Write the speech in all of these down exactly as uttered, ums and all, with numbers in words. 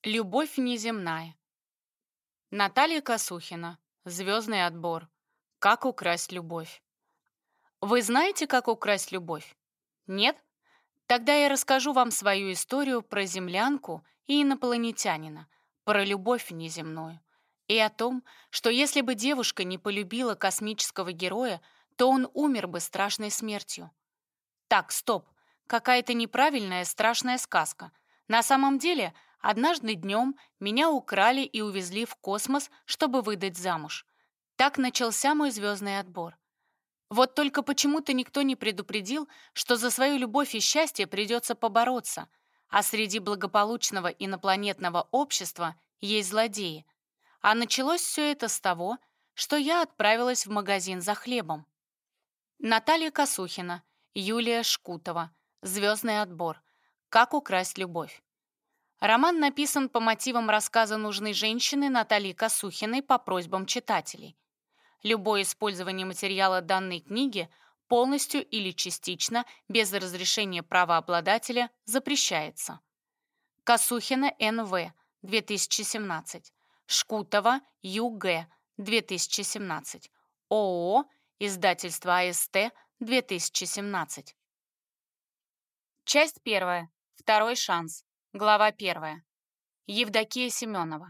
Любовь неземная. Наталья Косухина. Звездный отбор. Как украсть любовь. Вы знаете, как украсть любовь? Нет? Тогда я расскажу вам свою историю про землянку и инопланетянина, про любовь неземную. И о том, что если бы девушка не полюбила космического героя, то он умер бы страшной смертью. Так, стоп. Какая-то неправильная страшная сказка. На самом деле, однажды днем меня украли и увезли в космос, чтобы выдать замуж. Так начался мой звездный отбор. Вот только почему-то никто не предупредил, что за свою любовь и счастье придется побороться, а среди благополучного инопланетного общества есть злодеи. А началось все это с того, что я отправилась в магазин за хлебом. Наталья Косухина, Юлия Шкутова. Звездный отбор. Как украсть любовь. Роман написан по мотивам рассказа нужной женщины Натальи Косухиной по просьбам читателей. Любое использование материала данной книги полностью или частично без разрешения правообладателя запрещается. Косухина Н В. две тысячи семнадцать. Шкутова Ю Г. две тысячи семнадцать. ООО Издательство А С Т. две тысячи семнадцать. Часть первая. Второй шанс. Глава первая. Евдокия Семенова.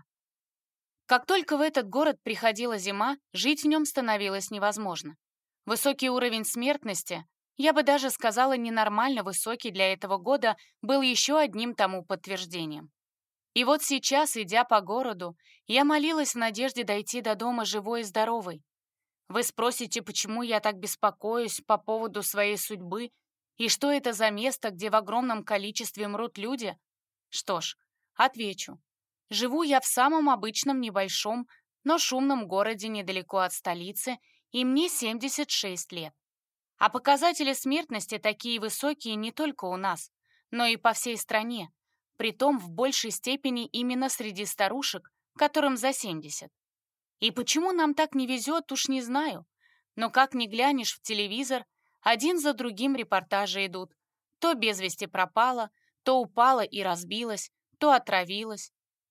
Как только в этот город приходила зима, жить в нем становилось невозможно. Высокий уровень смертности, я бы даже сказала ненормально высокий для этого года, был еще одним тому подтверждением. И вот сейчас, идя по городу, я молилась в надежде дойти до дома живой и здоровой. Вы спросите, почему я так беспокоюсь по поводу своей судьбы, и что это за место, где в огромном количестве мрут люди? Что ж, отвечу. Живу я в самом обычном небольшом, но шумном городе недалеко от столицы, и мне семьдесят шесть лет. А показатели смертности такие высокие не только у нас, но и по всей стране, притом в большей степени именно среди старушек, которым за семьдесят. И почему нам так не везет, уж не знаю. Но как ни глянешь в телевизор, один за другим репортажи идут. То без вести пропала, то упала и разбилась, то отравилась.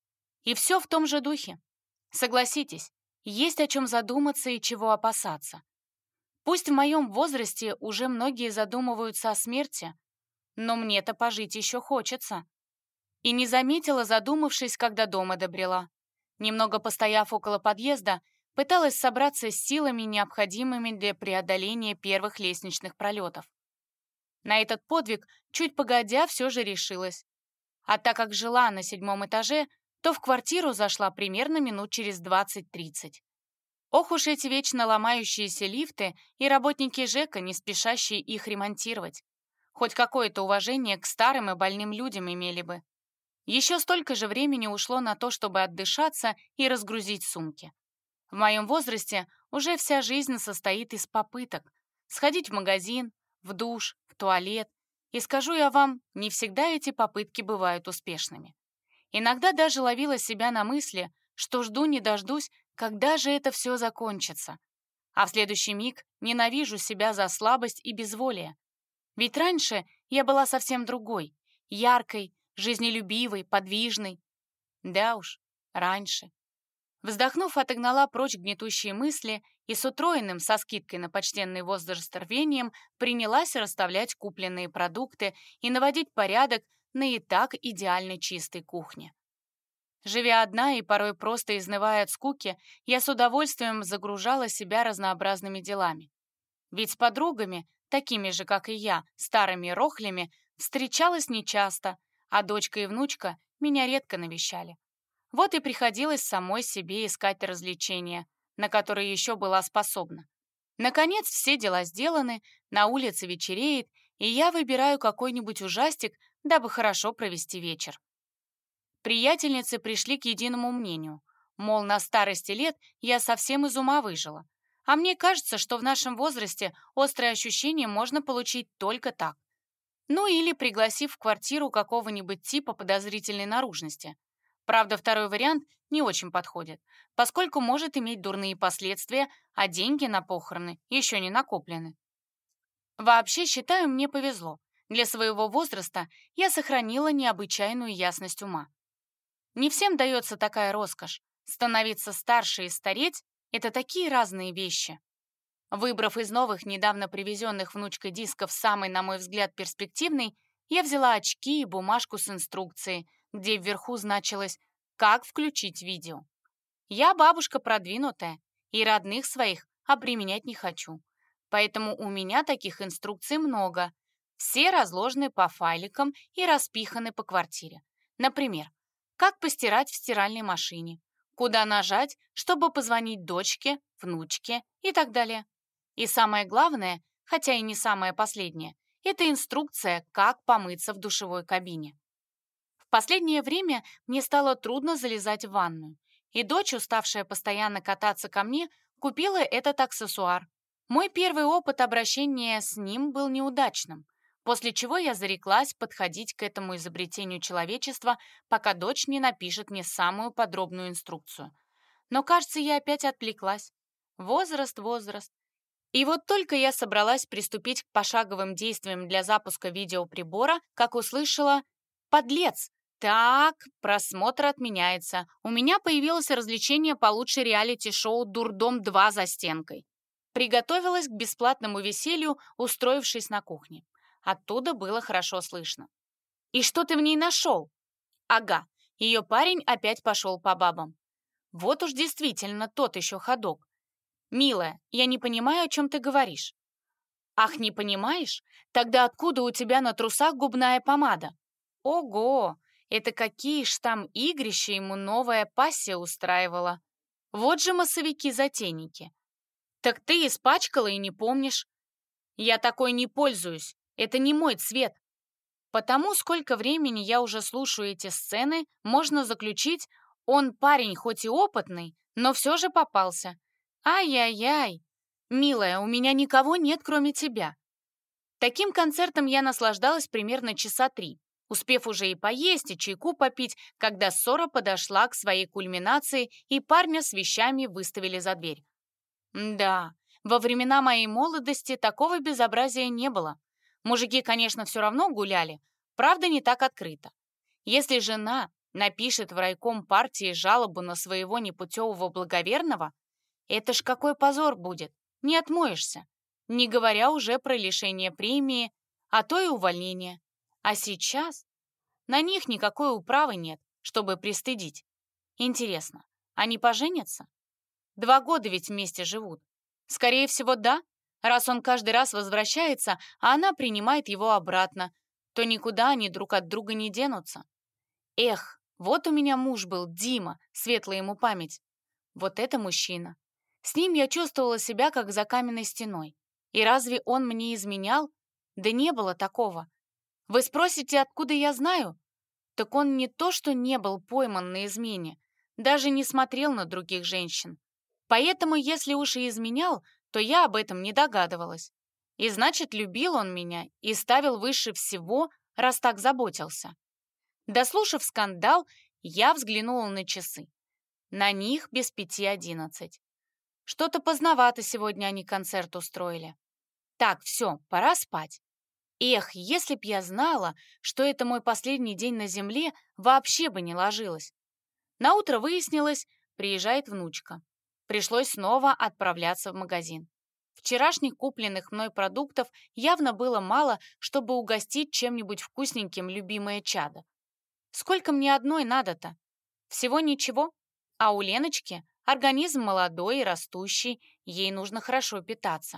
И все в том же духе. Согласитесь, есть о чем задуматься и чего опасаться. Пусть в моем возрасте уже многие задумываются о смерти, но мне-то пожить еще хочется. И не заметила, задумавшись, когда дома добрела. Немного постояв около подъезда, пыталась собраться с силами, необходимыми для преодоления первых лестничных пролетов. На этот подвиг чуть погодя все же решилась. А так как жила на седьмом этаже, то в квартиру зашла примерно минут через двадцать-тридцать. Ох уж эти вечно ломающиеся лифты и работники ЖЭКа, не спешащие их ремонтировать. Хоть какое-то уважение к старым и больным людям имели бы. Еще столько же времени ушло на то, чтобы отдышаться и разгрузить сумки. В моем возрасте уже вся жизнь состоит из попыток сходить в магазин, в душ, в туалет. И скажу я вам, не всегда эти попытки бывают успешными. Иногда даже ловила себя на мысли, что жду не дождусь, когда же это все закончится. А в следующий миг ненавижу себя за слабость и безволие. Ведь раньше я была совсем другой, яркой, жизнелюбивой, подвижной. Да уж, раньше. Вздохнув, отогнала прочь гнетущие мысли и с утроенным, со скидкой на почтенный возраст рвением, принялась расставлять купленные продукты и наводить порядок на и так идеально чистой кухне. Живя одна и порой просто изнывая от скуки, я с удовольствием загружала себя разнообразными делами. Ведь с подругами, такими же, как и я, старыми рохлями, встречалась нечасто, а дочка и внучка меня редко навещали. Вот и приходилось самой себе искать развлечения, на которые еще была способна. Наконец, все дела сделаны, на улице вечереет, и я выбираю какой-нибудь ужастик, дабы хорошо провести вечер. Приятельницы пришли к единому мнению, мол, на старости лет я совсем из ума выжила. А мне кажется, что в нашем возрасте острые ощущения можно получить только так. Ну или пригласив в квартиру какого-нибудь типа подозрительной наружности. Правда, второй вариант не очень подходит, поскольку может иметь дурные последствия, а деньги на похороны еще не накоплены. Вообще, считаю, мне повезло. Для своего возраста я сохранила необычайную ясность ума. Не всем дается такая роскошь. Становиться старше и стареть — это такие разные вещи. Выбрав из новых, недавно привезенных внучкой дисков самый, на мой взгляд, перспективный, я взяла очки и бумажку с инструкцией, где вверху значилось «Как включить видео». Я бабушка продвинутая, и родных своих обременять не хочу. Поэтому у меня таких инструкций много. Все разложены по файликам и распиханы по квартире. Например, как постирать в стиральной машине, куда нажать, чтобы позвонить дочке, внучке и так далее. И самое главное, хотя и не самое последнее, это инструкция, как помыться в душевой кабине. В последнее время мне стало трудно залезать в ванную, и дочь, уставшая постоянно кататься ко мне, купила этот аксессуар. Мой первый опыт обращения с ним был неудачным, после чего я зареклась подходить к этому изобретению человечества, пока дочь не напишет мне самую подробную инструкцию. Но, кажется, я опять отвлеклась. Возраст, возраст. И вот только я собралась приступить к пошаговым действиям для запуска видеоприбора, как услышала «Подлец! Так, просмотр отменяется. У меня появилось развлечение получше реалити-шоу «Дурдом два за стенкой». Приготовилась к бесплатному веселью, устроившись на кухне. Оттуда было хорошо слышно. «И что ты в ней нашел?» «Ага, ее парень опять пошел по бабам». Вот уж действительно тот еще ходок. «Милая, я не понимаю, о чем ты говоришь». «Ах, не понимаешь? Тогда откуда у тебя на трусах губная помада?» «Ого! Это какие ж там игрища ему новая пассия устраивала. Вот же массовики-затейники». «Так ты испачкала и не помнишь». «Я такой не пользуюсь. Это не мой цвет». Потому, сколько времени я уже слушаю эти сцены, можно заключить, он парень хоть и опытный, но все же попался. Ай-яй-яй. Милая, у меня никого нет, кроме тебя. Таким концертом я наслаждалась примерно часа три, успев уже и поесть, и чайку попить, когда ссора подошла к своей кульминации, и парня с вещами выставили за дверь. Да, во времена моей молодости такого безобразия не было. Мужики, конечно, все равно гуляли, правда, не так открыто. Если жена напишет в райком партии жалобу на своего непутевого благоверного, это ж какой позор будет, не отмоешься, не говоря уже про лишение премии, а то и увольнение. А сейчас на них никакой управы нет, чтобы пристыдить. Интересно, они поженятся? Два года ведь вместе живут. Скорее всего, да, раз он каждый раз возвращается, а она принимает его обратно, то никуда они друг от друга не денутся. Эх, вот у меня муж был, Дима, светлая ему память. Вот это мужчина. С ним я чувствовала себя как за каменной стеной. И разве он мне изменял? Да не было такого. Вы спросите, откуда я знаю? Так он не то, что не был пойман на измене, даже не смотрел на других женщин. Поэтому, если уж и изменял, то я об этом не догадывалась. И значит, любил он меня и ставил выше всего, раз так заботился. Дослушав скандал, я взглянула на часы. На них без пяти одиннадцать. Что-то поздновато сегодня они концерт устроили. Так, все, пора спать. Эх, если б я знала, что это мой последний день на земле, вообще бы не ложилась. Наутро выяснилось, приезжает внучка. Пришлось снова отправляться в магазин. Вчерашних купленных мной продуктов явно было мало, чтобы угостить чем-нибудь вкусненьким любимое чадо. Сколько мне одной надо-то? Всего ничего. А у Леночки организм молодой и растущий, ей нужно хорошо питаться.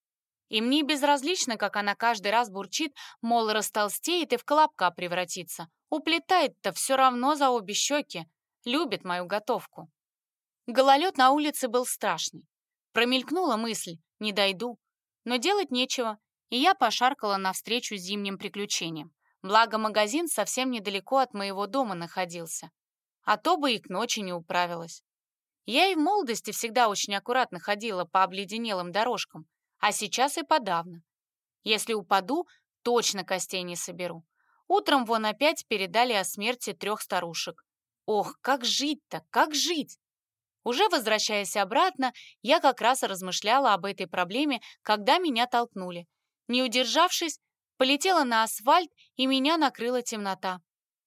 И мне безразлично, как она каждый раз бурчит, мол, растолстеет и в колобка превратится. Уплетает-то все равно за обе щеки. Любит мою готовку. Гололед на улице был страшный. Промелькнула мысль, не дойду. Но делать нечего, и я пошаркала навстречу зимним приключениям. Благо, магазин совсем недалеко от моего дома находился. А то бы и к ночи не управилась. Я и в молодости всегда очень аккуратно ходила по обледенелым дорожкам, а сейчас и подавно. Если упаду, точно костей не соберу. Утром вон опять передали о смерти трех старушек. Ох, как жить-то, как жить? Уже возвращаясь обратно, я как раз размышляла об этой проблеме, когда меня толкнули. Не удержавшись, полетела на асфальт, и меня накрыла темнота.